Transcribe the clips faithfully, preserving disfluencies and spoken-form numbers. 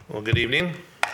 Well, good evening.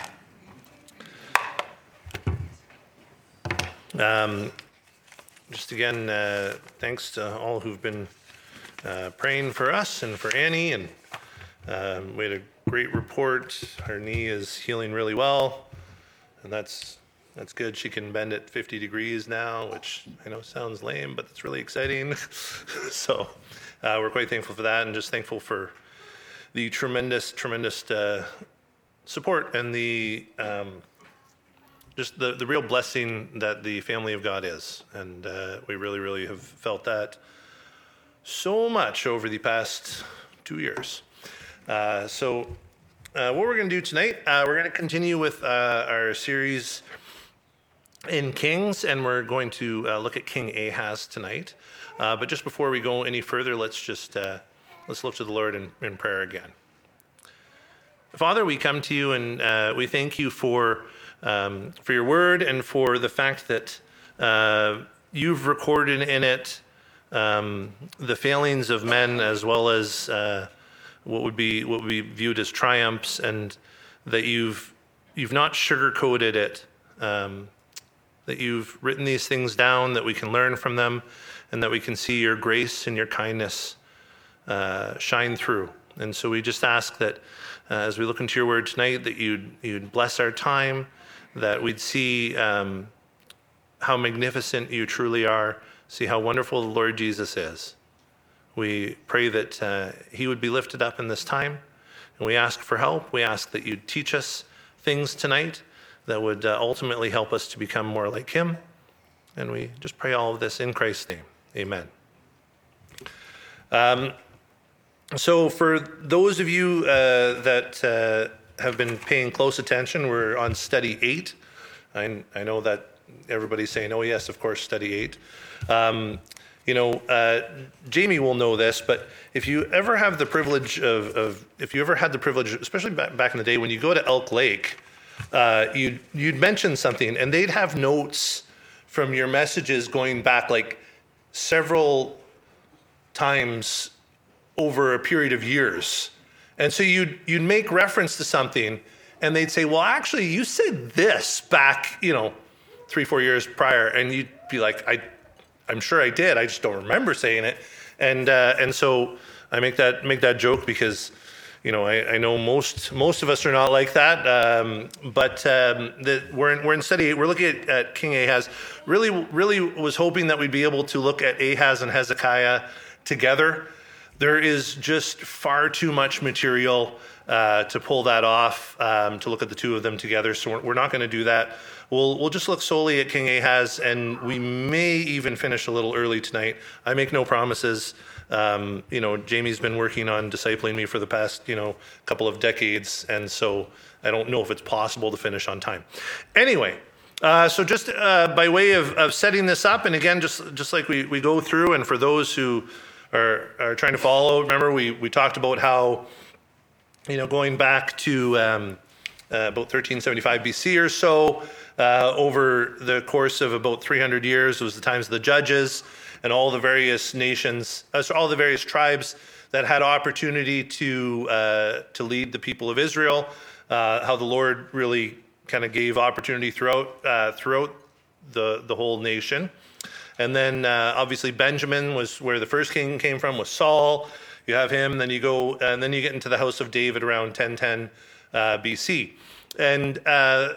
Um, just again, uh, thanks to all who've been uh, praying for us and for Annie. And um, we had a great report. Her knee is healing really well, and that's that's good. She can bend at fifty degrees now, which I know sounds lame, but it's really exciting. so uh, we're quite thankful for that, and just thankful for the tremendous, tremendous uh, support and the um, just the, the real blessing that the family of God is. And uh, we really, really have felt that so much over the past two years. Uh, so uh, what we're going to do tonight, uh, we're going to continue with uh, our series in Kings, and we're going to uh, look at King Ahaz tonight. Uh, but just before we go any further, let's just uh, let's look to the Lord in, in prayer again. Father, we come to you and uh, we thank you for um, for your word and for the fact that uh, you've recorded in it um, the failings of men as well as uh, what would be what would be viewed as triumphs, and that you've you've not sugarcoated it, um, that you've written these things down, that we can learn from them, and that we can see your grace and your kindness uh, shine through. And so we just ask that uh, as we look into your word tonight, that you'd, you'd bless our time, that we'd see um, how magnificent you truly are, see how wonderful the Lord Jesus is. We pray that uh, he would be lifted up in this time, and we ask for help. We ask that you'd teach us things tonight that would uh, ultimately help us to become more like him. And we just pray all of this in Christ's name. Amen. Um, So for those of you uh, that uh, have been paying close attention, we're on study eight. I, I know that everybody's saying, oh yes, of course, study eight. Um, you know, uh, Jamie will know this, but if you ever have the privilege of, of if you ever had the privilege, especially back, back in the day, when you go to Elk Lake, uh, you'd, you'd mention something and they'd have notes from your messages going back like several times over a period of years. And so you'd, you'd make reference to something and they'd say, well, actually you said this back, you know, three, four years prior. And you'd be like, I, I'm sure I did. I just don't remember saying it. And, uh, and so I make that, make that joke because, you know, I, I know most, most of us are not like that. Um, but um, the, we're in, we're in study eight. We're looking at, at King Ahaz. Really, really was hoping that we'd be able to look at Ahaz and Hezekiah together. There is just far too much material uh, to pull that off, um, to look at the two of them together. So we're, we're not going to do that. We'll we'll just look solely at King Ahaz, and we may even finish a little early tonight. I make no promises. Um, you know, Jamie's been working on discipling me for the past, you know, couple of decades, and so I don't know if it's possible to finish on time. Anyway, uh, so just uh, by way of, of setting this up, and again, just just like we, we go through, and for those who Are, are trying to follow. Remember, we, we talked about how, you know, going back to um, uh, about thirteen seventy-five B C or so, uh, over the course of about three hundred years, was the times of the judges and all the various nations, uh, so all the various tribes that had opportunity to uh, to lead the people of Israel. Uh, how the Lord really kind of gave opportunity throughout uh, throughout the the whole nation. And then uh, obviously Benjamin was where the first king came from, was Saul. You have him, then you go, and then you get into the house of David around ten ten uh, B C. And uh,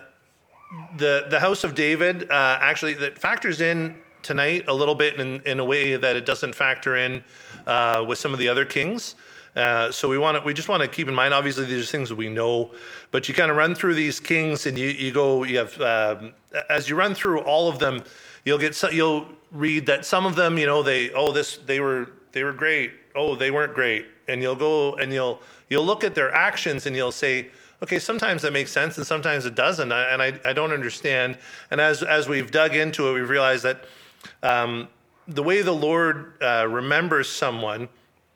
the the house of David uh, actually that factors in tonight a little bit in, in a way that it doesn't factor in uh, with some of the other kings. Uh, so we want to, we just want to keep in mind, obviously these are things that we know, but you kind of run through these kings and you, you go, you have, um, as you run through all of them, you'll get, you'll read that some of them, you know, they, oh, this, they were, they were great. Oh, they weren't great. And you'll go and you'll, you'll look at their actions and you'll say, okay, sometimes that makes sense and sometimes it doesn't. And I, I don't understand. And as, as we've dug into it, we've realized that um, the way the Lord uh, remembers someone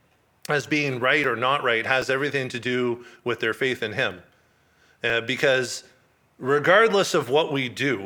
as being right or not right has everything to do with their faith in him. Uh, because regardless of what we do,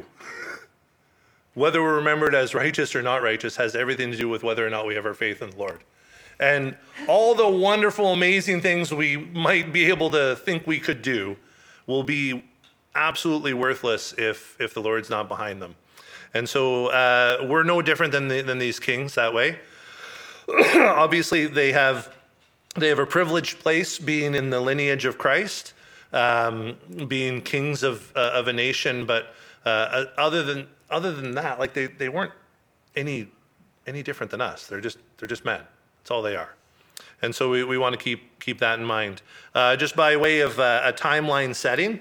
whether we're remembered as righteous or not righteous has everything to do with whether or not we have our faith in the Lord. And all the wonderful, amazing things we might be able to think we could do, will be absolutely worthless if if the Lord's not behind them. And so uh, we're no different than the, than these kings that way. Obviously, they have they have a privileged place being in the lineage of Christ, um, being kings of uh, of a nation. But uh, other than other than that, like they, they weren't any any different than us. They're just they're just men. That's all they are. And so we, we want to keep keep that in mind. Uh, just by way of uh, a timeline setting,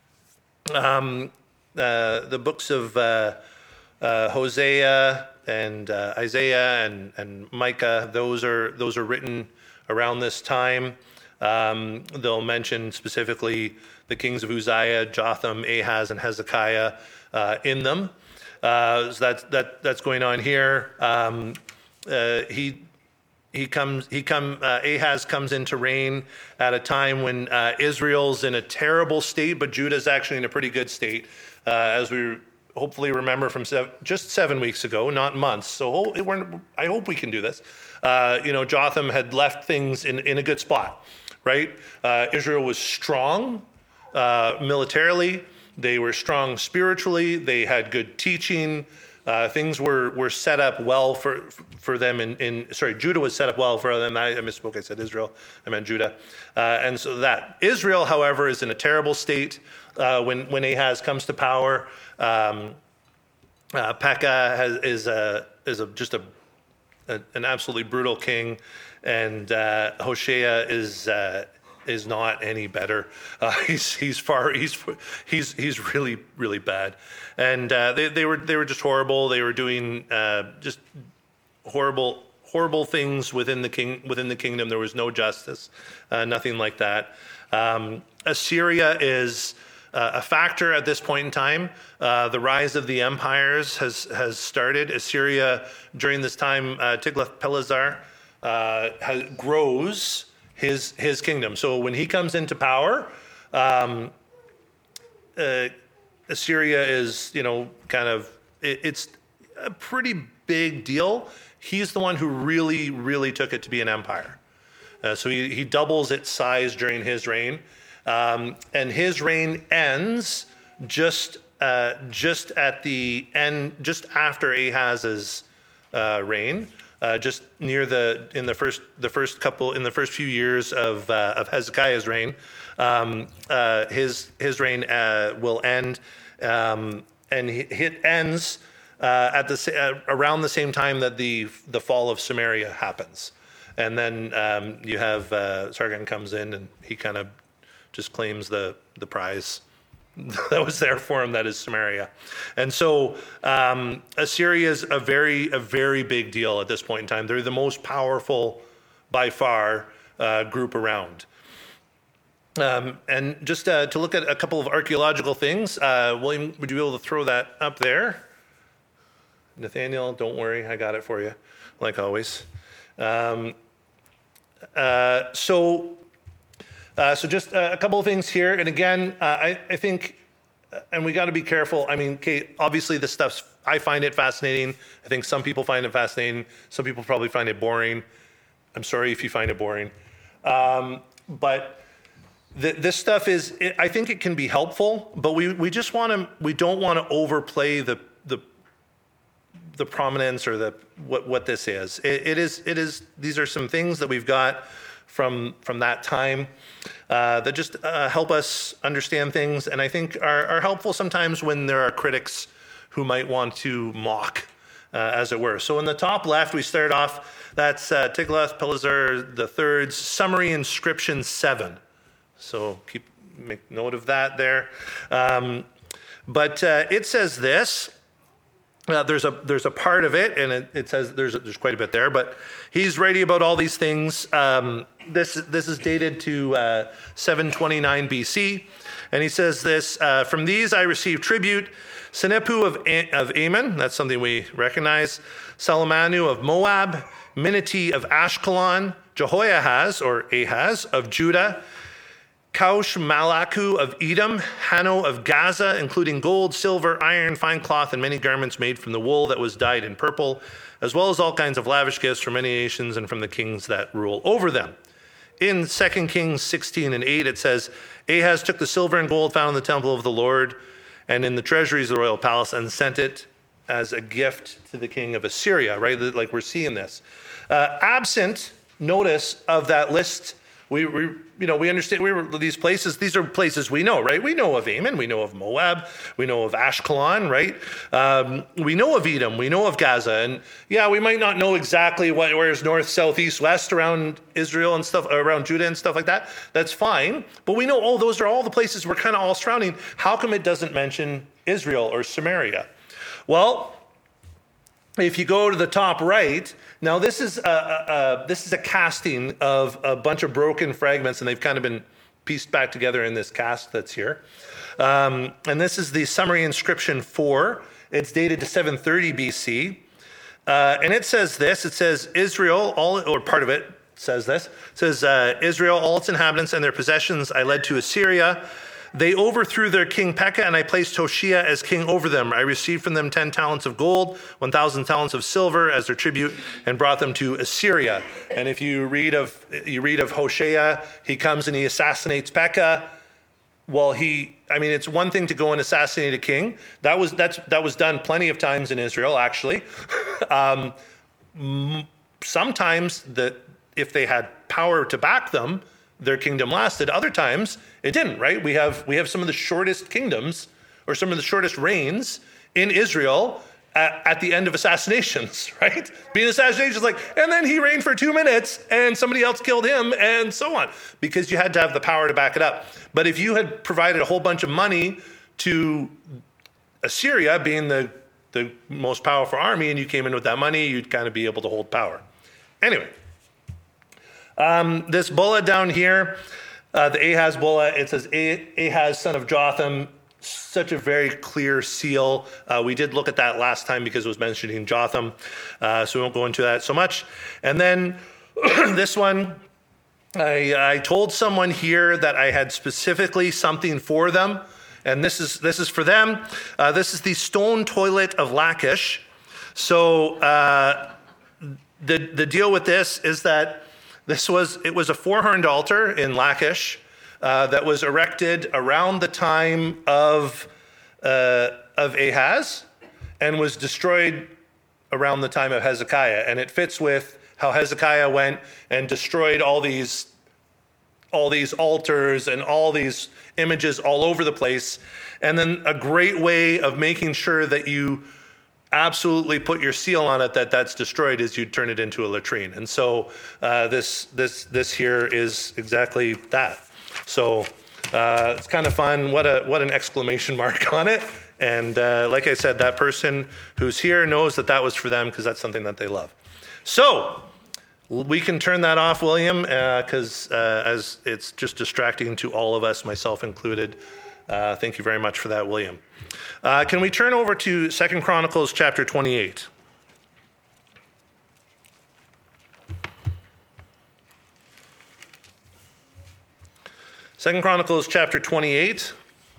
um, uh, the books of uh, uh, Hosea and uh, Isaiah and, and Micah, those are those are written around this time. Um, they'll mention specifically the kings of Uzziah, Jotham, Ahaz, and Hezekiah uh, in them. Uh, so that's that that's going on here. Um, uh, he he comes he come uh, Ahaz comes into reign at a time when uh, Israel's in a terrible state, but Judah's actually in a pretty good state, uh, as we hopefully remember from seven, just seven weeks ago, not months. So we're, I hope we can do this. Uh, you know, Jotham had left things in, in a good spot, right? Uh, Israel was strong uh, militarily. They were strong spiritually. They had good teaching. Uh, things were, were set up well for for them. In, in sorry, Judah was set up well for them. I, I misspoke. I said Israel. I meant Judah. Uh, and so that Israel, however, is in a terrible state uh, when when Ahaz comes to power. Um, uh, Pekah has, is a is a just a, a an absolutely brutal king, and uh, Hoshea is. Uh, is not any better. Uh, he's he's far he's he's he's really really bad, and uh, they they were they were just horrible. They were doing uh, just horrible horrible things within the king within the kingdom. There was no justice, uh, nothing like that. Um, Assyria is uh, a factor at this point in time. Uh, the rise of the empires has has started. Assyria during this time, uh, Tiglath-Pileser uh, has, grows. His his kingdom. So when he comes into power, um, uh, Assyria is, you know, kind of, it, it's a pretty big deal. He's the one who really, really took it to be an empire. Uh, so he, he doubles its size during his reign. Um, and his reign ends just uh, just at the end, just after Ahaz's uh, reign. Uh, just near the in the first the first couple in the first few years of uh, of Hezekiah's reign, um, uh, his his reign uh, will end, um, and it ends uh, at the uh, around the same time that the the fall of Samaria happens, and then um, you have uh, Sargon comes in and he kind of just claims the the prize that was there for him, that is Samaria. And so um, Assyria is a very, a very big deal at this point in time. They're the most powerful, by far, uh, group around. Um, and just uh, to look at a couple of archaeological things, uh, William, would you be able to throw that up there? Nathaniel, don't worry, I got it for you, like always. Um, uh, so... Uh, so just uh, a couple of things here. And again, uh, I, I think, uh, and we got to be careful. I mean, Kate, obviously this stuff's, I find it fascinating. I think some people find it fascinating. Some people probably find it boring. I'm sorry if you find it boring. Um, but th- this stuff is, it, I think it can be helpful, but we, we just want to, we don't want to overplay the, the, the prominence or the, what, what this is. It, it is, it is, these are some things that we've got from from that time uh, that just uh, help us understand things, and I think are, are helpful sometimes when there are critics who might want to mock, uh, as it were. So in the top left, we start off, that's uh, Tiglath-Pileser the third's summary inscription seven. So keep make note of that there. Um, but uh, it says this. Uh, there's a there's a part of it, and it, it says there's there's quite a bit there, but he's writing about all these things. Um, this this is dated to uh, seven twenty-nine B C, and he says this: uh, from these I received tribute. Senephu of A- of Ammon, that's something we recognize. Salamanu of Moab, Miniti of Ashkelon, Jehoiahaz or Ahaz of Judah. Kaush Malaku of Edom, Hanno of Gaza, including gold, silver, iron, fine cloth, and many garments made from the wool that was dyed in purple, as well as all kinds of lavish gifts from many nations and from the kings that rule over them. in Second Kings sixteen and eight, it says, Ahaz took the silver and gold found in the temple of the Lord and in the treasuries of the royal palace and sent it as a gift to the king of Assyria, right? Like we're seeing this. Uh, absent notice of that list, we, we you know, we understand we were these places, these are places we know, right? We know of Ammon, we know of Moab, we know of Ashkelon, right? Um, we know of Edom, we know of Gaza. And yeah, we might not know exactly what, where's north, south, east, west around Israel and stuff, around Judah and stuff like that. That's fine. But we know, oh, those are all the places we're kind of all surrounding. How come it doesn't mention Israel or Samaria? Well, if you go to the top right, now this is a, a, a, this is a casting of a bunch of broken fragments, and they've kind of been pieced back together in this cast that's here. Um, and this is the summary inscription four. It's dated to seven thirty B C. Uh, and it says this, it says Israel, all or part of it says this, it says uh, Israel, all its inhabitants and their possessions I led to Assyria. They overthrew their king Pekah, and I placed Hoshea as king over them. I received from them ten talents of gold, one thousand talents of silver as their tribute, and brought them to Assyria. And if you read of you read of Hoshea, he comes and he assassinates Pekah. Well, he, I mean, it's one thing to go and assassinate a king. That was that's that was done plenty of times in Israel, actually. um, sometimes that if they had power to back them, their kingdom lasted. Other times it didn't, right? We have we have some of the shortest kingdoms or some of the shortest reigns in Israel at, at the end of assassinations, right? Being assassinated is like, and then he reigned for two minutes and somebody else killed him and so on, because you had to have the power to back it up. But if you had provided a whole bunch of money to Assyria, being the, the most powerful army, and you came in with that money, you'd kind of be able to hold power. Anyway. Um, this bullet down here, uh, the Ahaz bullet, it says Ahaz, son of Jotham, such a very clear seal. Uh, we did look at that last time because it was mentioning Jotham, uh, so we won't go into that so much. And then this one, I, I told someone here that I had specifically something for them, and this is this is for them. Uh, this is the stone toilet of Lachish. So uh, the the deal with this is that This was, it was a four-horned altar in Lachish uh, that was erected around the time of, uh, of Ahaz and was destroyed around the time of Hezekiah. And it fits with how Hezekiah went and destroyed all these, all these altars and all these images all over the place. And then a great way of making sure that you absolutely put your seal on it that that's destroyed is you turn it into a latrine. And so uh, this this this here is exactly that. So uh, it's kind of fun. What a what an exclamation mark on it. And uh, like I said, that person who's here knows that that was for them because that's something that they love. So we can turn that off, William, because uh, uh, as it's just distracting to all of us, myself included. Uh, thank you very much for that, William. Uh, can we turn over to Second Chronicles chapter twenty-eight? Second Chronicles chapter twenty-eight.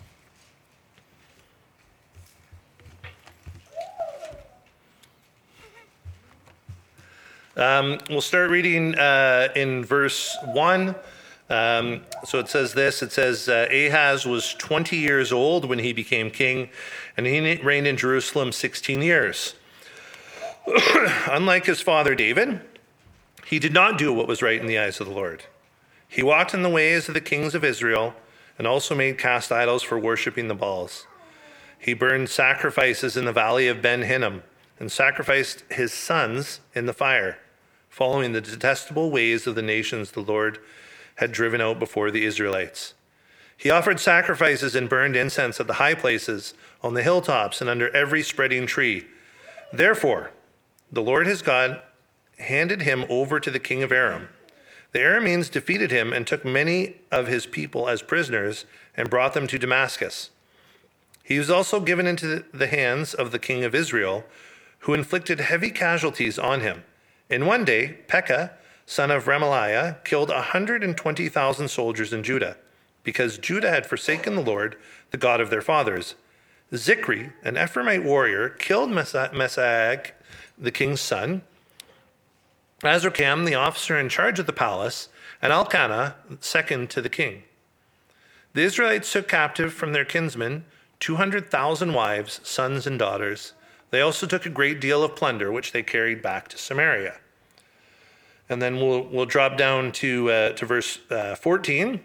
Um, we'll start reading uh, in verse one. Um, so it says this, it says, uh, Ahaz was twenty years old when he became king, and he reigned in Jerusalem sixteen years. Unlike his father David, he did not do what was right in the eyes of the Lord. He walked in the ways of the kings of Israel, and also made cast idols for worshiping the Baals. He burned sacrifices in the valley of Ben Hinnom, and sacrificed his sons in the fire, following the detestable ways of the nations the Lord had driven out before the Israelites. He offered sacrifices and burned incense at the high places, on the hilltops, and under every spreading tree. Therefore, the Lord his God handed him over to the king of Aram. The Arameans defeated him and took many of his people as prisoners and brought them to Damascus. He was also given into the hands of the king of Israel, who inflicted heavy casualties on him. In one day, Pekah, son of Remaliah, killed one hundred twenty thousand soldiers in Judah, because Judah had forsaken the Lord, the God of their fathers. Zikri, an Ephraimite warrior, killed Mesag, the king's son. Azrikam, the officer in charge of the palace, and Elkanah second to the king. The Israelites took captive from their kinsmen two hundred thousand wives, sons, and daughters. They also took a great deal of plunder, which they carried back to Samaria. And then we'll we'll drop down to uh, to verse uh, fourteen.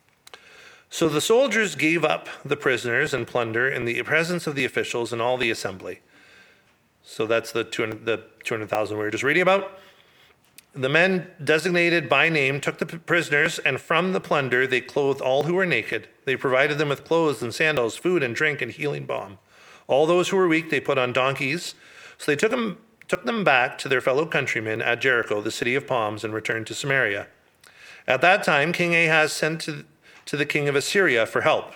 So the soldiers gave up the prisoners and plunder in the presence of the officials and all the assembly. So that's the two hundred, the two hundred thousand we were just reading about. The men designated by name took the prisoners, and from the plunder they clothed all who were naked. They provided them with clothes and sandals, food and drink and healing balm. All those who were weak they put on donkeys. So they took them, took them back to their fellow countrymen at Jericho, the city of palms, and returned to Samaria. At that time, King Ahaz sent to, to the king of Assyria for help.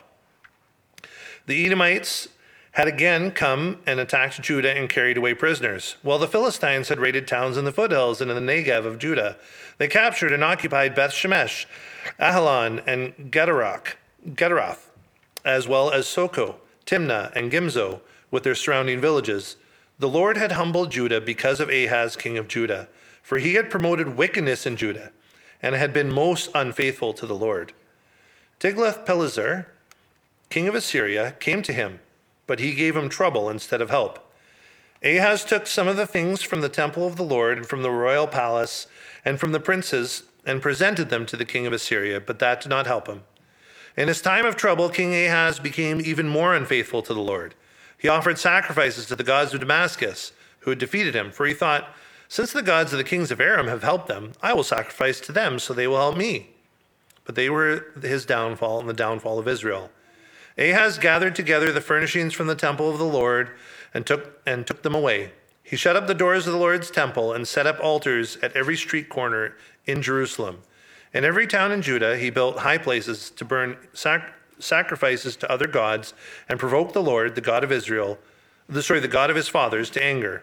The Edomites had again come and attacked Judah and carried away prisoners, while the Philistines had raided towns in the foothills and in the Negev of Judah. They captured and occupied Beth Shemesh, Ahalon, and Gederoth, Gederoth, as well as Soko, Timnah, and Gimzo, with their surrounding villages. The Lord had humbled Judah because of Ahaz, king of Judah, for he had promoted wickedness in Judah, and had been most unfaithful to the Lord. Tiglath-Pileser, king of Assyria, came to him, but he gave him trouble instead of help. Ahaz took some of the things from the temple of the Lord and from the royal palace and from the princes and presented them to the king of Assyria, but that did not help him. In his time of trouble, King Ahaz became even more unfaithful to the Lord. He offered sacrifices to the gods of Damascus, who had defeated him, for he thought, since the gods of the kings of Aram have helped them, I will sacrifice to them so they will help me. But they were his downfall and the downfall of Israel. Ahaz gathered together the furnishings from the temple of the Lord and took and took them away. He shut up the doors of the Lord's temple and set up altars at every street corner in Jerusalem. In every town in Judah, he built high places to burn sac- sacrifices to other gods and provoke the Lord, the God of Israel, the, sorry, the God of his fathers, to anger.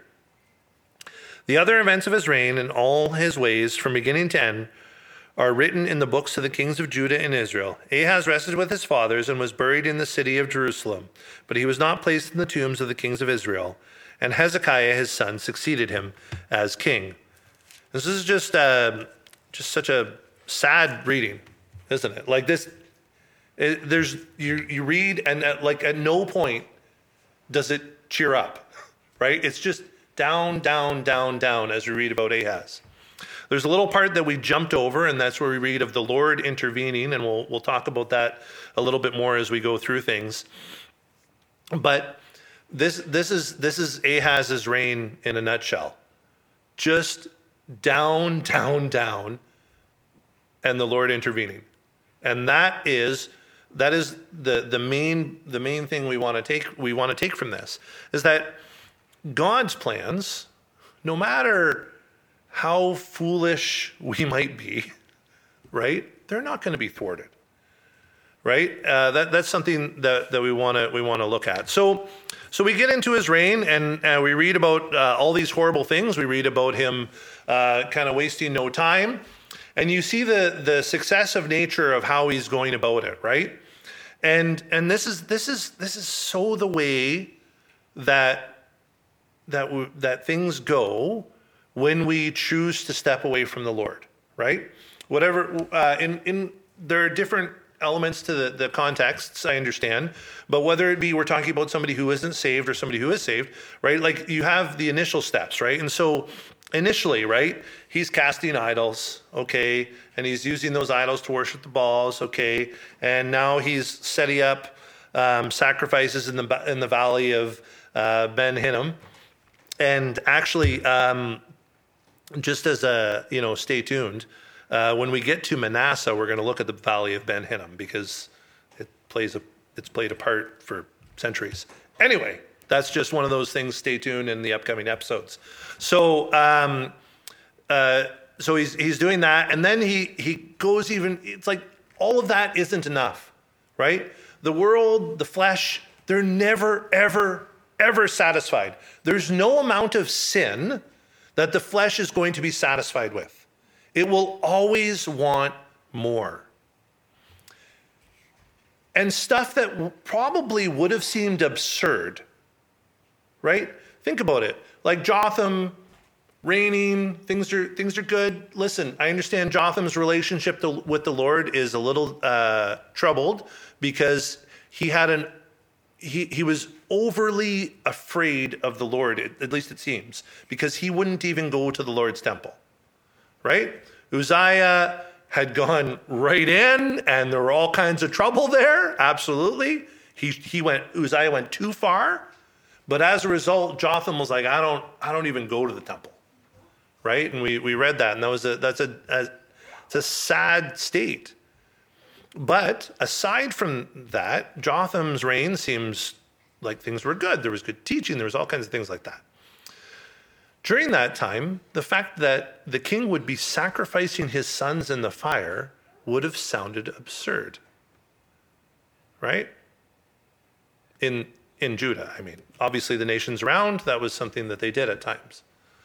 The other events of his reign and all his ways, from beginning to end, are written in the books of the kings of Judah and Israel. Ahaz rested with his fathers and was buried in the city of Jerusalem, but he was not placed in the tombs of the kings of Israel. And Hezekiah, his son, succeeded him as king. This is just uh, just such a sad reading, isn't it? Like this, it, there's you you read and at, like at no point does it cheer up, right? It's just down, down, down, down as we read about Ahaz. There's a little part that we jumped over, and that's where we read of the Lord intervening, and we'll we'll talk about that a little bit more as we go through things. But this this is this is Ahaz's reign in a nutshell. Just down, down, down, and the Lord intervening. And that is that is the the main the main thing we want to take we want to take from this is that God's plans, no matter how foolish we might be, right? They're not going to be thwarted, right? Uh, that that's something that, that we want to we want to look at. So, so we get into his reign, and uh, we read about uh, all these horrible things. We read about him uh, kind of wasting no time, and you see the the successive nature of how he's going about it, right? And and this is this is this is so the way that that w- that things go when we choose to step away from the Lord, right? Whatever, uh, in, in there are different elements to the, the contexts, I understand, but whether it be we're talking about somebody who isn't saved or somebody who is saved, right? Like you have the initial steps, right? And so initially, right, he's casting idols, okay? And he's using those idols to worship the Baals, okay? And now he's setting up um, sacrifices in the in the valley of uh, Ben Hinnom. And actually, um, just as a, you know, stay tuned. Uh, when we get to Manasseh, we're going to look at the Valley of Ben Hinnom because it plays a, it's played a part for centuries. Anyway, that's just one of those things. Stay tuned in the upcoming episodes. So, um, uh, so he's he's doing that, and then he he goes even. It's like all of that isn't enough, right? The world, the flesh, they're never, ever, ever satisfied. There's no amount of sin that the flesh is going to be satisfied with. It will always want more. And stuff that probably would have seemed absurd, right? Think about it. Like Jotham raining, things are things are good. Listen, I understand Jotham's relationship to, with the Lord is a little uh, troubled because he had an he he was overly afraid of the Lord, at least it seems, because he wouldn't even go to the Lord's temple, right? Uzziah had gone right in, and there were all kinds of trouble there. Absolutely, he he went. Uzziah went too far, but as a result, Jotham was like, I don't I don't even go to the temple, right? And we we read that, and that was a that's a, a it's a sad state. But aside from that, Jotham's reign seems like things were good. There was good teaching. There was all kinds of things like that. During that time, the fact that the king would be sacrificing his sons in the fire would have sounded absurd, right? In in Judah, I mean, obviously the nations around, that was something that they did at times.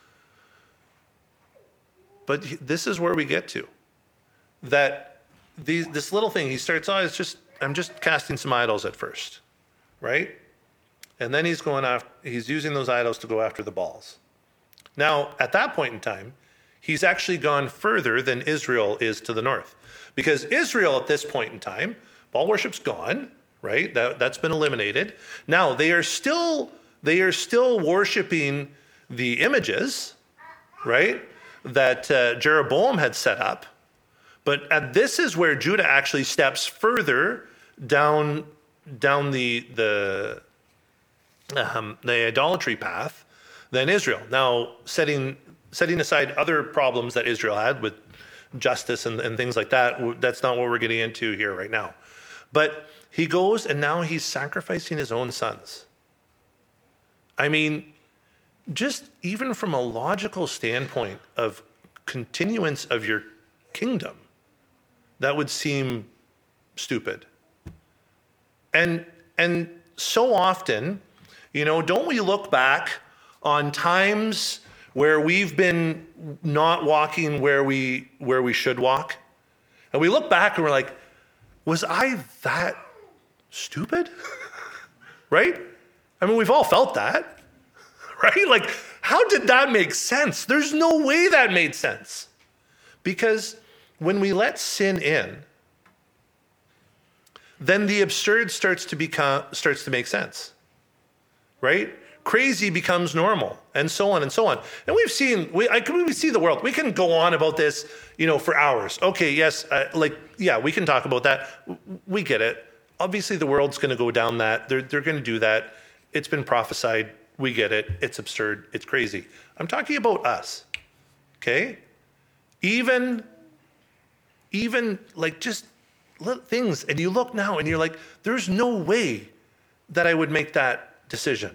But this is where we get to, that these, this little thing, he starts, oh, it's just, I'm just casting some idols at first, right? And then he's going after, he's using those idols to go after the Baals. Now, at that point in time, he's actually gone further than Israel is to the north. Because Israel at this point in time, Baal worship's gone, right? That, that's been eliminated. Now, they are still, they are still worshiping the images, right, that uh, Jeroboam had set up. But at, this is where Judah actually steps further down, down the, the, um, the idolatry path than Israel. Now, setting setting aside other problems that Israel had with justice and, and things like that, that's not what we're getting into here right now. But he goes and now he's sacrificing his own sons. I mean, just even from a logical standpoint of continuance of your kingdom, that would seem stupid. And and so often, you know, don't we look back on times where we've been not walking where we where we should walk? And we look back and we're like, was I that stupid? Right? I mean, we've all felt that, right? Like, how did that make sense? There's no way that made sense. Because when we let sin in, then the absurd starts to become starts to make sense, right? Crazy becomes normal, and so on and so on. And we've seen, we, I, we see the world. We can go on about this, you know, for hours. Okay, yes, uh, like, yeah, we can talk about that. We get it. Obviously, the world's going to go down that. They're they're going to do that. It's been prophesied. We get it. It's absurd. It's crazy. I'm talking about us, okay? Even, even like just little things, and you look now and you're like, there's no way that I would make that decision.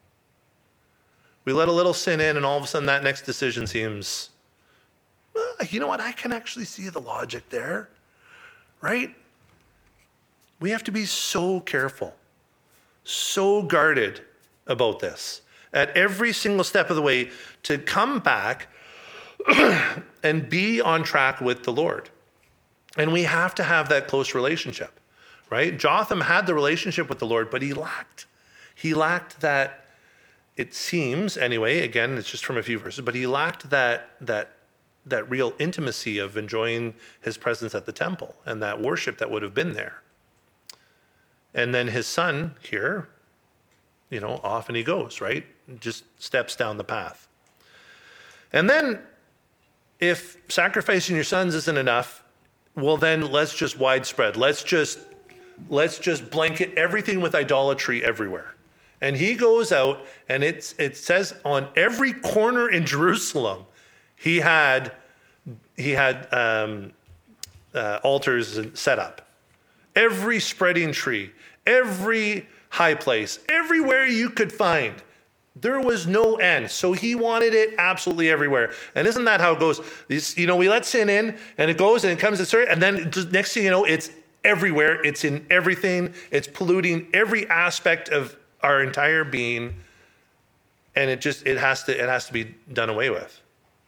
We let a little sin in, and all of a sudden that next decision seems, well, you know what, I can actually see the logic there, right? We have to be so careful, so guarded about this at every single step of the way to come back and be on track with the Lord. And we have to have that close relationship, right? Jotham had the relationship with the Lord, but he lacked, he lacked that, it seems anyway, again, it's just from a few verses, but he lacked that, that, that real intimacy of enjoying his presence at the temple and that worship that would have been there. And then his son here, you know, off and he goes, right? Just steps down the path. And then if sacrificing your sons isn't enough, well, then let's just widespread. Let's just let's just blanket everything with idolatry everywhere. And he goes out, and it's it says on every corner in Jerusalem, he had he had um, uh, altars set up. Every spreading tree, every high place, everywhere you could find. There was no end. So he wanted it absolutely everywhere. And isn't that how it goes? This, you know, we let sin in, and it goes and it comes, and then just next thing you know, it's everywhere. It's in everything. It's polluting every aspect of our entire being. And it just, it has to, it has to be done away with.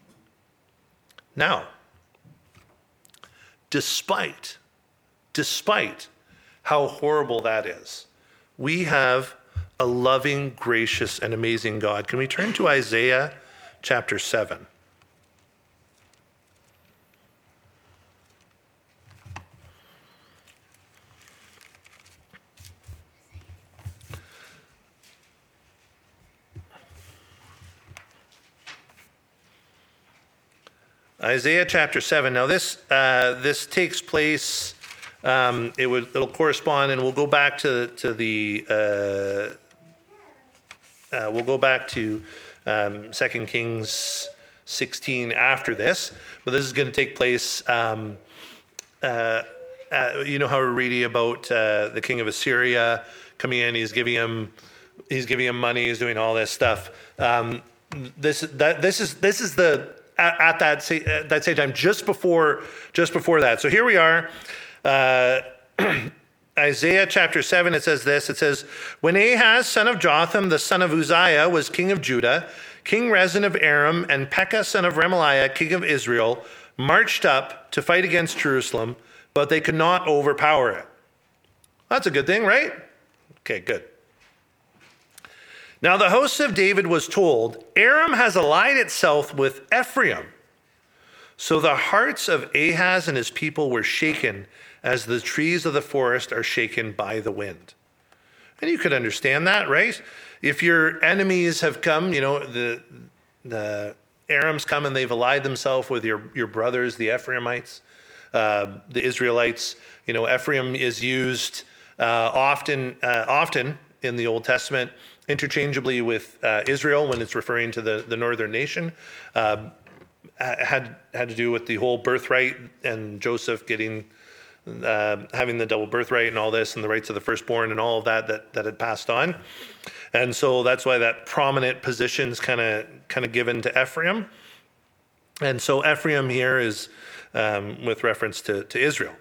Now, despite, despite how horrible that is, we have a loving, gracious, and amazing God. Can we turn to Isaiah chapter seven. Isaiah chapter seven. Now this uh, this takes place. Um, it would it'll correspond, and we'll go back to to the uh, uh, we'll go back to um, Second Kings sixteen after this. But this is going to take place. Um, uh, uh, you know how we're reading about uh, the king of Assyria coming in. He's giving him he's giving him money. He's doing all this stuff. Um, this that this is this is the At, at that sa- at that same time, just before just before that. So here we are, uh, Isaiah chapter seven. It says this. It says, "When Ahaz, son of Jotham, the son of Uzziah, was king of Judah, King Rezin of Aram, and Pekah, son of Remaliah, king of Israel, marched up to fight against Jerusalem, but they could not overpower it." That's a good thing, right? Okay, good. Now the host of David was told, "Aram has allied itself with Ephraim." So the hearts of Ahaz and his people were shaken as the trees of the forest are shaken by the wind. And you could understand that, right? If your enemies have come, you know, the the Aram's come and they've allied themselves with your, your brothers, the Ephraimites, uh, the Israelites. You know, Ephraim is used uh, often, uh, often in the Old Testament interchangeably with uh, Israel when it's referring to the, the northern nation. Uh, had had to do with the whole birthright and Joseph getting uh, having the double birthright and all this and the rights of the firstborn and all of that that, that had passed on. And so that's why that prominent position's kind of kind of given to Ephraim. And so Ephraim here is um, with reference to, to Israel.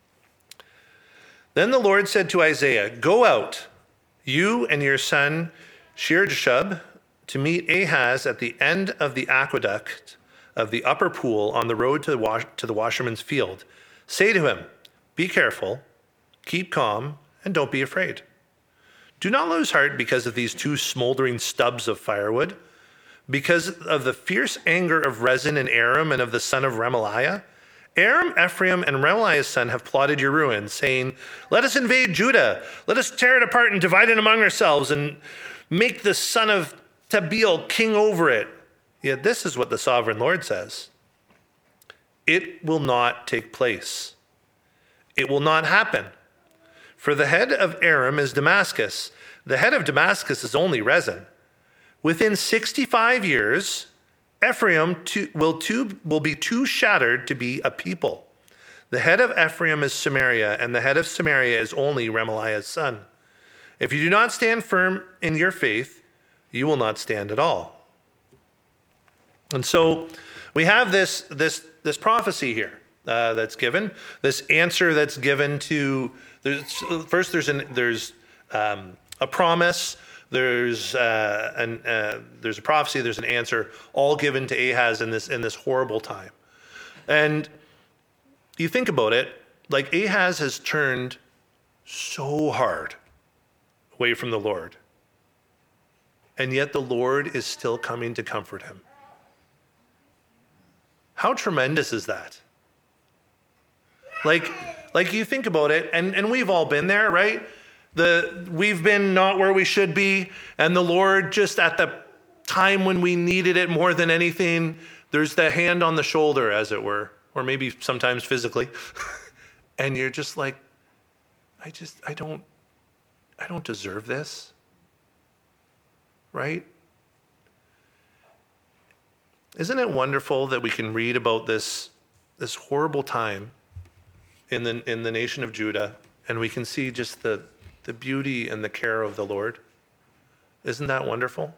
Then the Lord said to Isaiah, "Go out, you and your son Shear-Jashub, to meet Ahaz at the end of the aqueduct of the upper pool on the road to the, wash- to the washerman's field. Say to him, be careful, keep calm, and don't be afraid. Do not lose heart because of these two smoldering stubs of firewood, because of the fierce anger of Rezin and Aram and of the son of Remaliah. Aram, Ephraim, and Remaliah's son have plotted your ruin, saying, 'Let us invade Judah. Let us tear it apart and divide it among ourselves and make the son of Tabeel king over it.' Yet this is what the sovereign Lord says. It will not take place. It will not happen. For the head of Aram is Damascus. The head of Damascus is only Rezin. Within sixty-five years, Ephraim too, will, too, will be too shattered to be a people. The head of Ephraim is Samaria, and the head of Samaria is only Remaliah's son. If you do not stand firm in your faith, you will not stand at all." And so we have this, this, this prophecy here uh, that's given, this answer that's given to, there's, first there's, an, there's um, a promise, There's uh, an uh, there's a prophecy, there's an answer, all given to Ahaz in this in this horrible time. And you think about it, like Ahaz has turned so hard away from the Lord, and yet the Lord is still coming to comfort him. How tremendous is that? Like, like you think about it, and, and we've all been there, right? The we've been not where we should be, and the Lord just at the time when we needed it more than anything, there's the hand on the shoulder, as it were, or maybe sometimes physically, and you're just like, I just I don't I don't deserve this, right? Isn't it wonderful that we can read about this this horrible time in the in the nation of Judah, and we can see just the the beauty and the care of the Lord? Isn't that wonderful?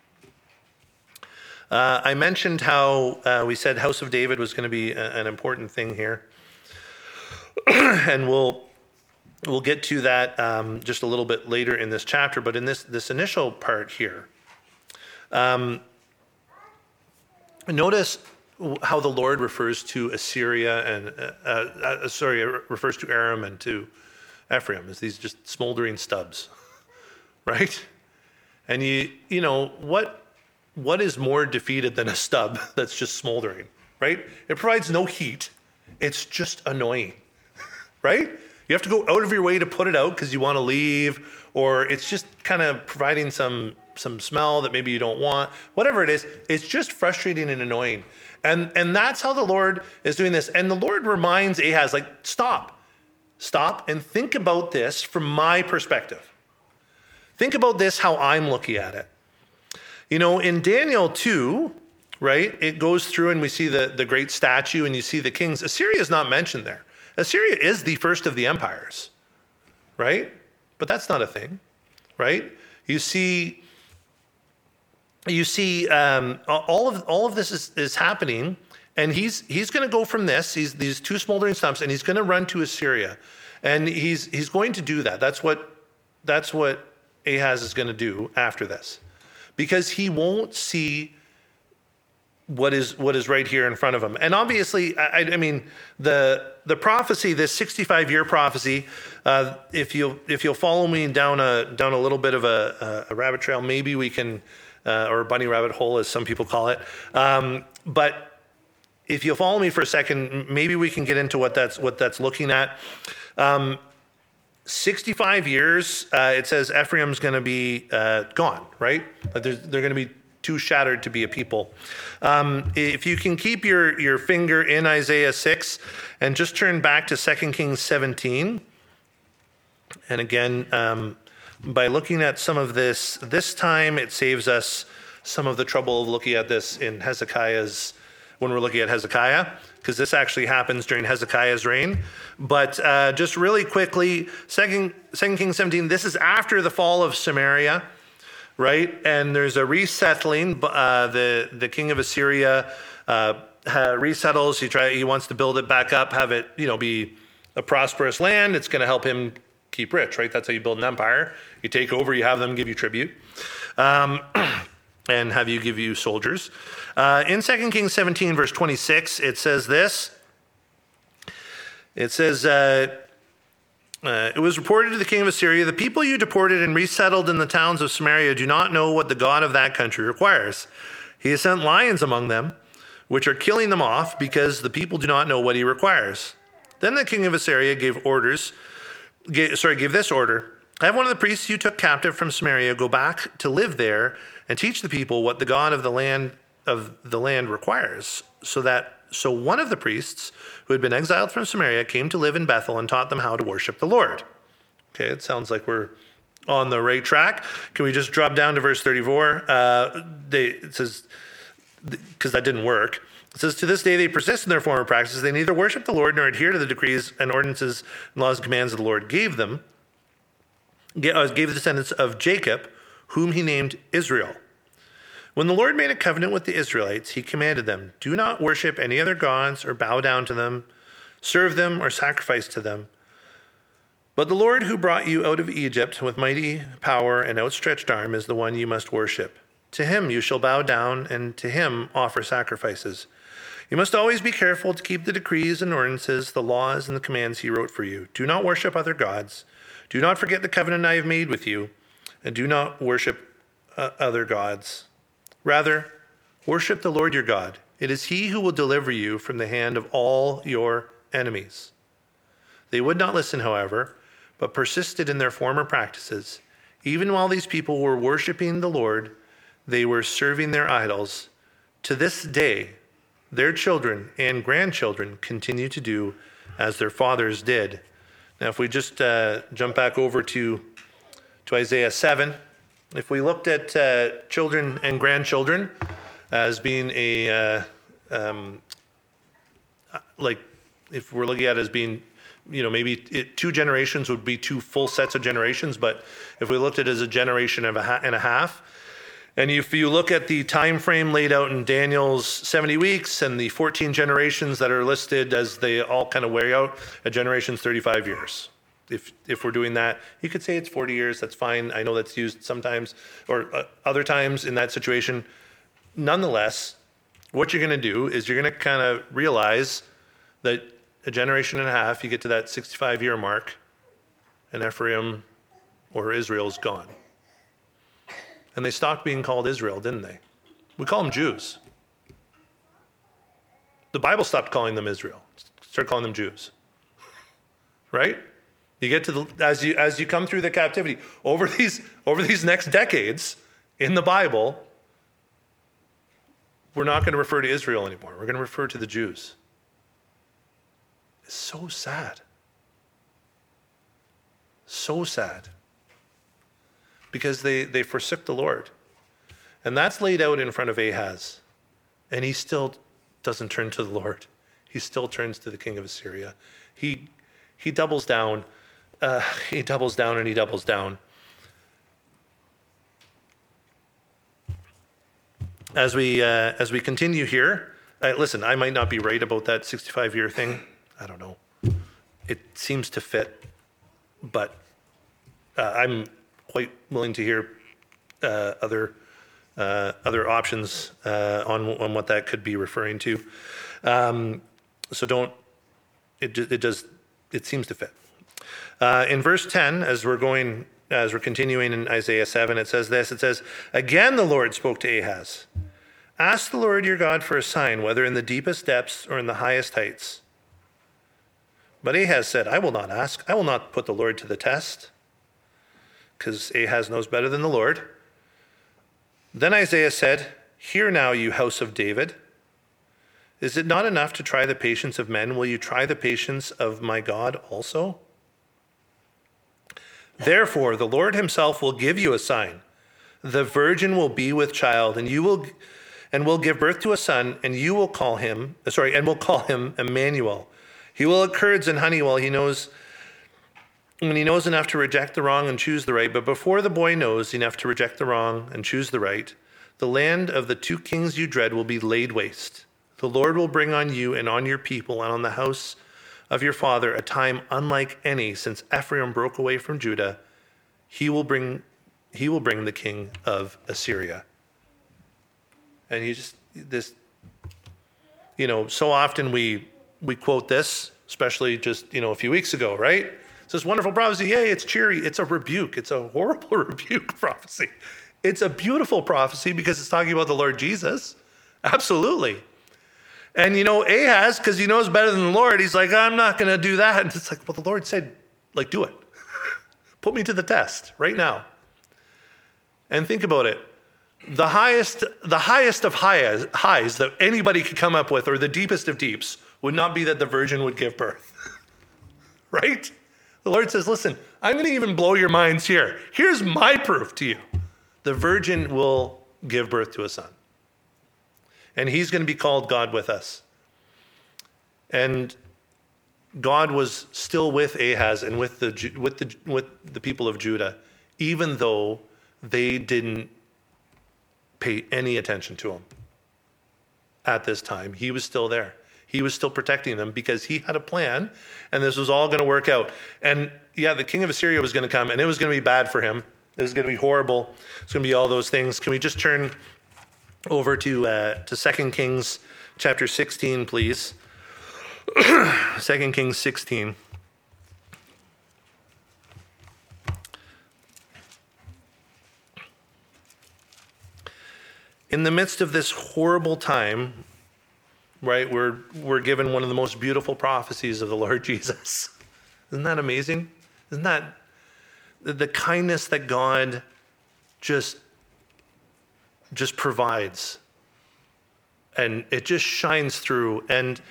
Uh, I mentioned how uh, we said House of David was going to be a, an important thing here, and we'll we'll get to that um, just a little bit later in this chapter. But in this this initial part here, um, notice how the Lord refers to Assyria and uh, uh, sorry refers to Aram and to Ephraim as these just smoldering stubs, right? And you you know what what is more defeated than a stub that's just smoldering, right? It provides no heat. It's just annoying, right? You have to go out of your way to put it out because you want to leave, or it's just kind of providing some some smell that maybe you don't want. Whatever it is, it's just frustrating and annoying. And and that's how the Lord is doing this. And the Lord reminds Ahaz, like, stop. Stop and think about this from my perspective. Think about this how I'm looking at it. You know, in Daniel two, right, it goes through and we see the, the great statue and you see the kings. Assyria is not mentioned there. Assyria is the first of the empires, right? But that's not a thing, right? You see, you see, um, all of all of this is, is happening, and he's he's going to go from this. He's these two smoldering stumps, and he's going to run to Assyria, and he's he's going to do that. That's what that's what Ahaz is going to do after this, because he won't see what is what is right here in front of him. And obviously, I, I mean, the the prophecy, this sixty-five year prophecy, uh, if you'll if you'll follow me down a down a little bit of a, a rabbit trail, maybe we can, uh, or a bunny rabbit hole, as some people call it. Um, but if you'll follow me for a second, maybe we can get into what that's what that's looking at. Um, sixty-five years, uh, it says Ephraim's going to be uh, gone, right? They're, they're going to be too shattered to be a people. Um, if you can keep your, your finger in Isaiah six and just turn back to Second Kings seventeen. And again, um, by looking at some of this, this time it saves us some of the trouble of looking at this in Hezekiah's, when we're looking at Hezekiah, because this actually happens during Hezekiah's reign. But uh, just really quickly, Second, Second Kings seventeen, this is after the fall of Samaria, right? And there's a resettling. Uh, the the king of Assyria uh, resettles. He try he wants to build it back up, have it, you know, be a prosperous land. It's going to help him keep rich, right? That's how you build an empire. You take over, you have them give you tribute, um, and have you give you soldiers. Uh, in Second Kings seventeen, verse twenty-six, it says this. It says. Uh, Uh, it was reported to the king of Assyria, the people you deported and resettled in the towns of Samaria do not know what the God of that country requires. He has sent lions among them, which are killing them off because the people do not know what he requires. Then the king of Assyria gave orders, gave, sorry, gave this order. Have one of the priests you took captive from Samaria go back to live there and teach the people what the God of the land of the land requires, so that So one of the priests who had been exiled from Samaria came to live in Bethel and taught them how to worship the Lord. Okay, it sounds like we're on the right track. Can we just drop down to verse thirty-four? Uh, they, it says, because that didn't work. It says, to this day they persist in their former practices. They neither worship the Lord nor adhere to the decrees and ordinances and laws and commands that the Lord gave them, gave the descendants of Jacob, whom he named Israel. When the Lord made a covenant with the Israelites, he commanded them, do not worship any other gods or bow down to them, serve them or sacrifice to them. But the Lord who brought you out of Egypt with mighty power and outstretched arm is the one you must worship. To him you shall bow down, and to him offer sacrifices. You must always be careful to keep the decrees and ordinances, the laws and the commands he wrote for you. Do not worship other gods. Do not forget the covenant I have made with you, and do not worship uh, other gods. Rather, worship the Lord your God. It is he who will deliver you from the hand of all your enemies. They would not listen, however, but persisted in their former practices. Even while these people were worshiping the Lord, they were serving their idols. To this day, their children and grandchildren continue to do as their fathers did. Now, if we just uh, jump back over to, to Isaiah seven, if we looked at uh, children and grandchildren as being a, uh, um, like, if we're looking at it as being, you know, maybe it, two generations would be two full sets of generations, but if we looked at it as a generation and a, ha- and a half, and if you look at the time frame laid out in Daniel's seventy weeks and the fourteen generations that are listed as they all kind of wear out, a generation's thirty-five years. If if we're doing that, you could say it's forty years, that's fine. I know that's used sometimes, or uh, other times in that situation. Nonetheless, what you're going to do is you're going to kind of realize that a generation and a half, you get to that sixty-five year mark, and Ephraim or Israel's gone. And they stopped being called Israel, didn't they? We call them Jews. The Bible stopped calling them Israel. Started calling them Jews. Right? You get to the, as you as you come through the captivity, over these over these next decades in the Bible, we're not going to refer to Israel anymore. We're going to refer to the Jews. It's so sad. So sad. Because they, they forsook the Lord. And that's laid out in front of Ahaz. And he still doesn't turn to the Lord. He still turns to the king of Assyria. He he doubles down. Uh, he doubles down and he doubles down. As we uh, as we continue here, uh, listen, I might not be right about that sixty-five year thing. I don't know. It seems to fit, but uh, I'm quite willing to hear uh, other uh, other options uh, on on what that could be referring to. Um, so don't. It it does. It seems to fit. Uh, in verse ten, as we're going, as we're continuing in Isaiah seven, it says this. It says, "Again the Lord spoke to Ahaz. Ask the Lord your God for a sign, whether in the deepest depths or in the highest heights." But Ahaz said, "I will not ask. I will not put the Lord to the test," because Ahaz knows better than the Lord. Then Isaiah said, "Hear now, you house of David. Is it not enough to try the patience of men? Will you try the patience of my God also? Therefore, the Lord himself will give you a sign. The virgin will be with child, and you will and will give birth to a son, and you will call him, sorry, and will call him Emmanuel. He will eat curds and honey while he knows when he knows enough to reject the wrong and choose the right. But before the boy knows enough to reject the wrong and choose the right, the land of the two kings you dread will be laid waste. The Lord will bring on you and on your people and on the house of your father a time unlike any since Ephraim broke away from Judah. He will bring, he will bring the king of Assyria." And you just, this, you know, so often we we quote this, especially just, you know, a few weeks ago, right? It's this wonderful prophecy. Yay, it's cheery. It's a rebuke. It's a horrible rebuke prophecy. It's a beautiful prophecy because it's talking about the Lord Jesus. Absolutely. And, you know, Ahaz, because he knows better than the Lord, he's like, "I'm not going to do that." And it's like, well, the Lord said, like, do it. Put me to the test right now. And think about it. The highest, the highest of highs, highs that anybody could come up with, or the deepest of deeps, would not be that the virgin would give birth. Right? The Lord says, listen, I'm going to even blow your minds here. Here's my proof to you. The virgin will give birth to a son. And he's going to be called God with us. And God was still with Ahaz and with the with the with the people of Judah, even though they didn't pay any attention to him. At this time, he was still there. He was still protecting them because he had a plan, and this was all going to work out. And yeah, the king of Assyria was going to come, and it was going to be bad for him. It was going to be horrible. It's going to be all those things. Can we just turn over to uh, to Second Kings chapter sixteen, please? Second Kings sixteen. In the midst of this horrible time, right, we're we're given one of the most beautiful prophecies of the Lord Jesus. Isn't that amazing? Isn't that the, the kindness that God just just provides, and it just shines through, and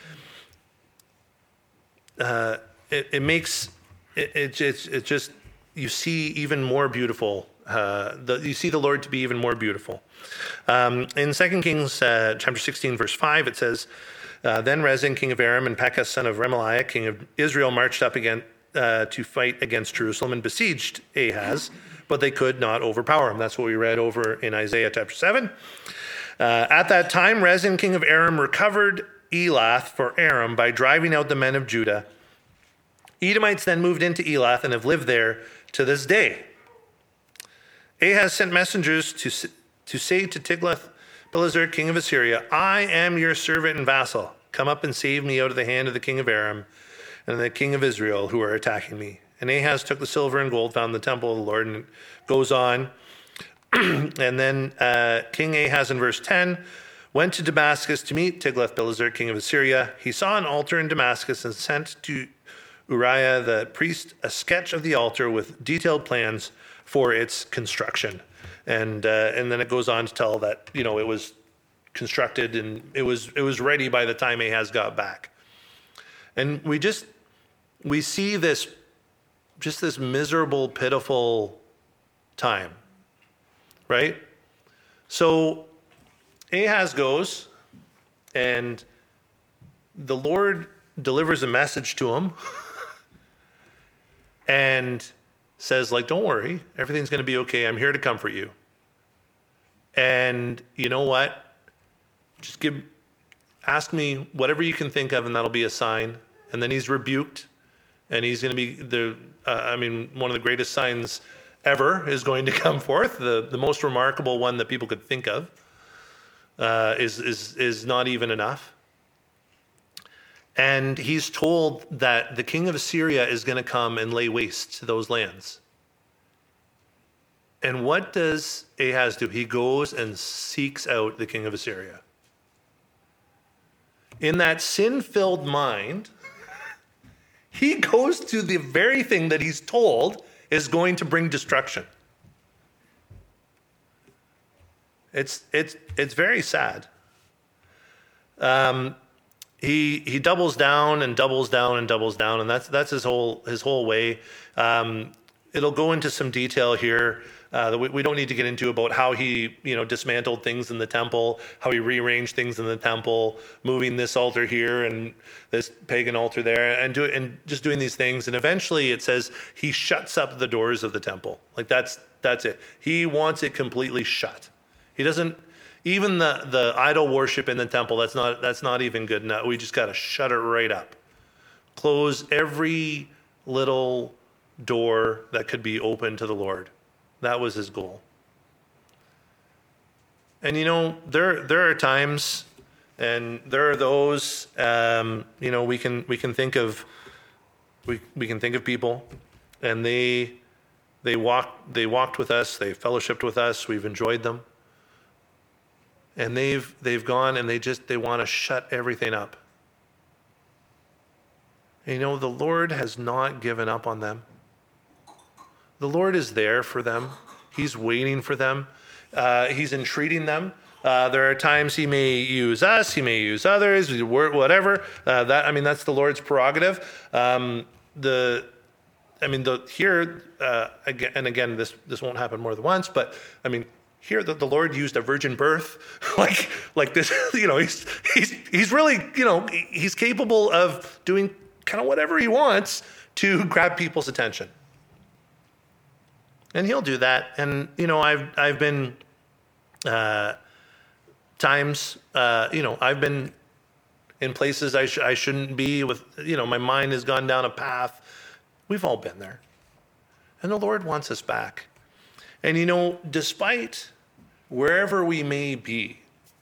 uh, it, it makes it, it it's it just you see even more beautiful. Uh, the, you see the Lord to be even more beautiful. Um, in Second Kings uh, chapter sixteen, verse five, it says, uh, "Then Rezin, king of Aram, and Pekah, son of Remaliah, king of Israel, marched up again uh, to fight against Jerusalem and besieged Ahaz, but they could not overpower him." That's what we read over in Isaiah chapter seven. Uh, At that time, Rezin, king of Aram, recovered Elath for Aram by driving out the men of Judah. Edomites then moved into Elath and have lived there to this day. Ahaz sent messengers to, to say to Tiglath-Pileser, king of Assyria, "I am your servant and vassal. Come up and save me out of the hand of the king of Aram and the king of Israel who are attacking me." And Ahaz took the silver and gold, found the temple of the Lord, and it goes on. And then uh, King Ahaz in verse ten went to Damascus to meet Tiglath-Pileser, king of Assyria. He saw an altar in Damascus and sent to Uriah the priest a sketch of the altar with detailed plans for its construction. And uh, and then it goes on to tell that, you know, it was constructed and it was it was ready by the time Ahaz got back. And we just we see this just this miserable, pitiful time, right? So Ahaz goes, and the Lord delivers a message to him and says, like, don't worry, everything's going to be okay. I'm here to comfort you. And you know what? Just give, ask me whatever you can think of, and that'll be a sign. And then he's rebuked, and he's going to be the, uh, I mean, one of the greatest signs ever is going to come forth. The the most remarkable one that people could think of uh, is is is not even enough. And he's told that the king of Assyria is going to come and lay waste to those lands. And what does Ahaz do? He goes and seeks out the king of Assyria. In that sin-filled mind, he goes to the very thing that he's told is going to bring destruction. It's it's it's very sad. Um, he he doubles down and doubles down and doubles down, and that's that's his whole his whole way. Um, it'll go into some detail here uh, that we, we don't need to get into about how he you know dismantled things in the temple, how he rearranged things in the temple, moving this altar here and this pagan altar there, and do and just doing these things. And eventually, it says he shuts up the doors of the temple. Like that's that's it. He wants it completely shut. He doesn't. Even the, the idol worship in the temple, that's not that's not even good enough. We just got to shut it right up. Close every little door that could be open to the Lord. That was his goal. And you know, there there are times, and there are those. Um, you know, we can we can think of we we can think of people, and they they walked they walked with us. They fellowshipped with us. We've enjoyed them. And they've they've gone and they just they want to shut everything up. And you know, the Lord has not given up on them. The Lord is there for them. He's waiting for them. Uh, he's entreating them. Uh, there are times he may use us, he may use others, whatever. Uh, that I mean, that's the Lord's prerogative. Um, the I mean, the here uh, again and again, this this won't happen more than once, but I mean. Here, the, the Lord used a virgin birth, like like this. You know, he's he's he's really you know he's capable of doing kind of whatever he wants to grab people's attention, and he'll do that. And you know, I've I've been uh, times uh, you know I've been in places I sh- I shouldn't be with. You know, my mind has gone down a path. We've all been there, and the Lord wants us back. And you know, despite wherever we may be,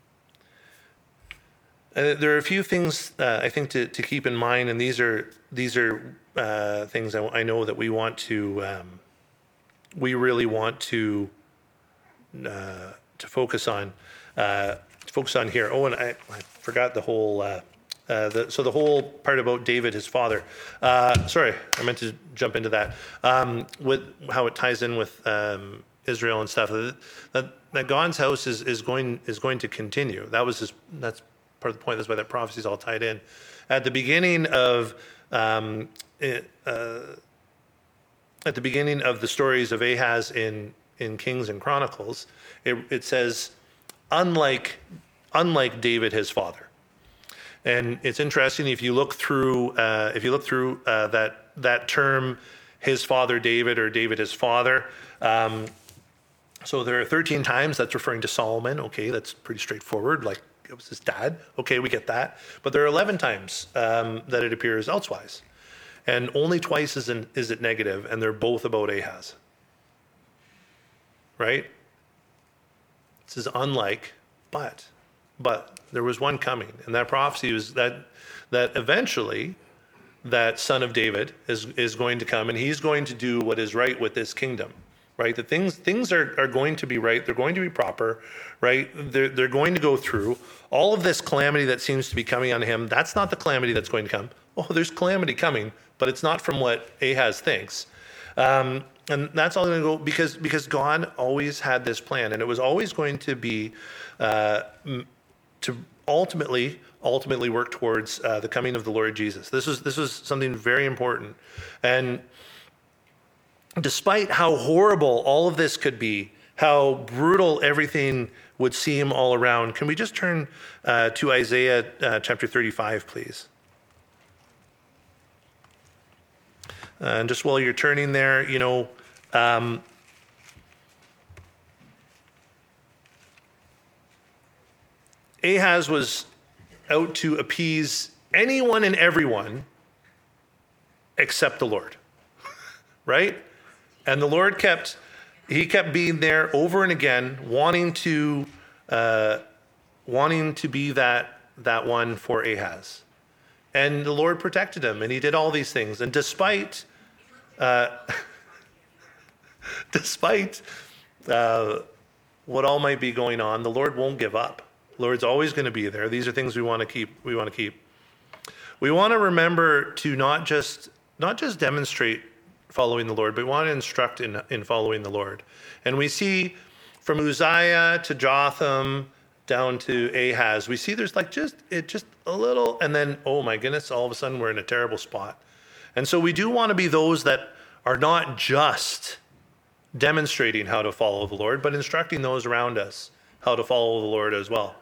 uh, there are a few things uh, I think to, to keep in mind, and these are these are uh, things I, I know that we want to, um, we really want to uh, to focus on, uh, to focus on here. Oh, and I, I forgot the whole. Uh, Uh, the, so the whole part about David, his father. Uh, sorry, I meant to jump into that. Um, with how it ties in with um, Israel and stuff. That, that God's house is, is going is going to continue. That was his. That's part of the point. That's why that prophecy is all tied in. At the beginning of um, it, uh, at the beginning of the stories of Ahaz in in Kings and Chronicles, it, it says, unlike unlike David, his father. And it's interesting if you look through uh, if you look through uh, that that term, his father David or David his father. Um, so there are thirteen times that's referring to Solomon. Okay, that's pretty straightforward. Like it was his dad. Okay, we get that. But there are eleven times um, that it appears elsewise, and only twice is in, is it negative, and they're both about Ahaz. Right? This is unlike, but. But there was one coming, and that prophecy was that that eventually that son of David is is going to come, and he's going to do what is right with this kingdom. right? That things things are, are going to be right. They're going to be proper, right? They're, they're going to go through. All of this calamity that seems to be coming on him, that's not the calamity that's going to come. Oh, there's calamity coming, but it's not from what Ahaz thinks. Um, and that's all going to go because because God always had this plan, and it was always going to be uh, to ultimately ultimately work towards uh, the coming of the Lord Jesus. This was this was something very important, and despite how horrible all of this could be, how brutal everything would seem all around, can we just turn uh, to Isaiah uh, chapter thirty-five, please? Uh, and just while you're turning there, you know, um, Ahaz was out to appease anyone and everyone except the Lord, right? And the Lord kept, he kept being there over and again, wanting to, uh, wanting to be that that one for Ahaz. And the Lord protected him, and he did all these things. And despite, uh, despite uh, what all might be going on, the Lord won't give up. The Lord's always going to be there. These are things we want to keep. We want to keep. We want to remember to not just not just demonstrate following the Lord, but we want to instruct in in following the Lord. And we see from Uzziah to Jotham down to Ahaz, we see there's like just it just a little, and then, oh my goodness, all of a sudden we're in a terrible spot. And so we do want to be those that are not just demonstrating how to follow the Lord, but instructing those around us how to follow the Lord as well.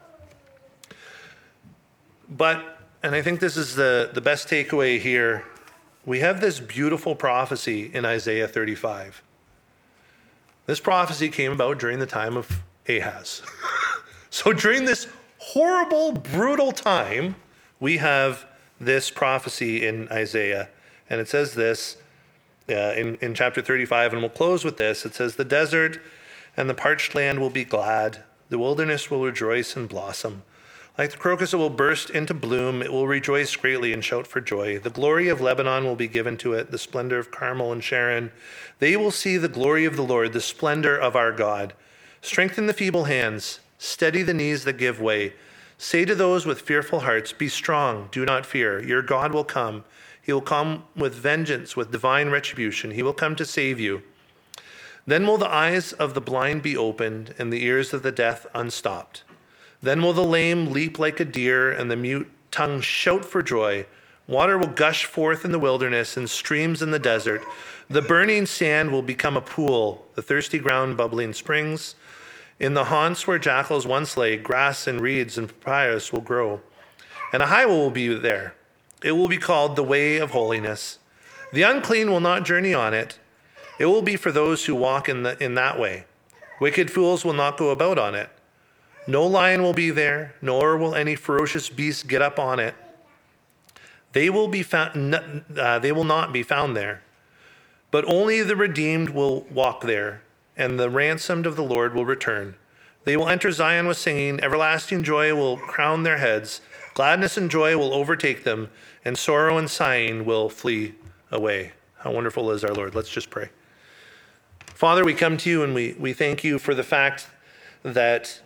But, and I think this is the, the best takeaway here, we have this beautiful prophecy in Isaiah thirty-five. This prophecy came about during the time of Ahaz. So during this horrible, brutal time, we have this prophecy in Isaiah. And it says this uh, in, in chapter thirty-five, and we'll close with this. It says, "The desert and the parched land will be glad. The wilderness will rejoice and blossom. Like the crocus, it will burst into bloom. It will rejoice greatly and shout for joy. The glory of Lebanon will be given to it, the splendor of Carmel and Sharon. They will see the glory of the Lord, the splendor of our God. Strengthen the feeble hands. Steady the knees that give way. Say to those with fearful hearts, be strong, do not fear. Your God will come. He will come with vengeance, with divine retribution. He will come to save you. Then will the eyes of the blind be opened and the ears of the deaf unstopped. Then will the lame leap like a deer and the mute tongue shout for joy. Water will gush forth in the wilderness and streams in the desert. The burning sand will become a pool, the thirsty ground bubbling springs. In the haunts where jackals once lay, grass and reeds and papyrus will grow. And a highway will be there. It will be called the way of holiness. The unclean will not journey on it. It will be for those who walk in the, in that way. Wicked fools will not go about on it. No lion will be there, nor will any ferocious beast get up on it. They will be found, uh, they will not be found there. But only the redeemed will walk there, and the ransomed of the Lord will return. They will enter Zion with singing. Everlasting joy will crown their heads. Gladness and joy will overtake them, and sorrow and sighing will flee away. How wonderful is our Lord. Let's just pray. Father, we come to you and we, we thank you for the fact that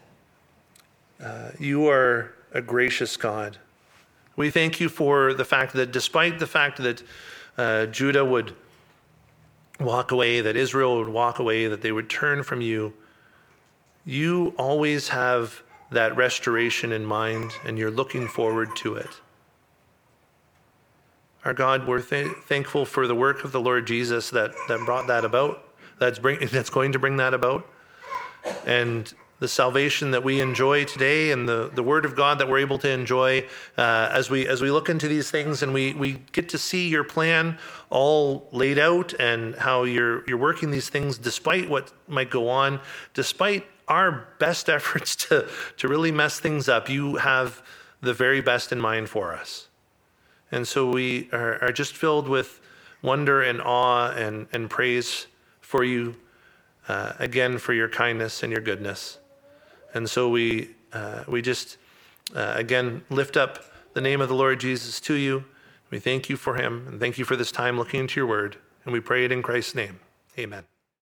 uh, you are a gracious God. We thank you for the fact that despite the fact that uh, Judah would walk away, that Israel would walk away, that they would turn from you, you always have that restoration in mind, and you're looking forward to it. Our God, we're th- thankful for the work of the Lord Jesus that, that brought that about, that's, bring, that's going to bring that about, and the salvation that we enjoy today and the, the word of God that we're able to enjoy uh, as we as we look into these things and we, we get to see your plan all laid out and how you're you're working these things despite what might go on, despite our best efforts to, to really mess things up. You have the very best in mind for us. And so we are, are just filled with wonder and awe and, and praise for you, uh, again, for your kindness and your goodness. And so we uh, we just, uh, again, lift up the name of the Lord Jesus to you. We thank you for him and thank you for this time looking into your word. And we pray it in Christ's name. Amen.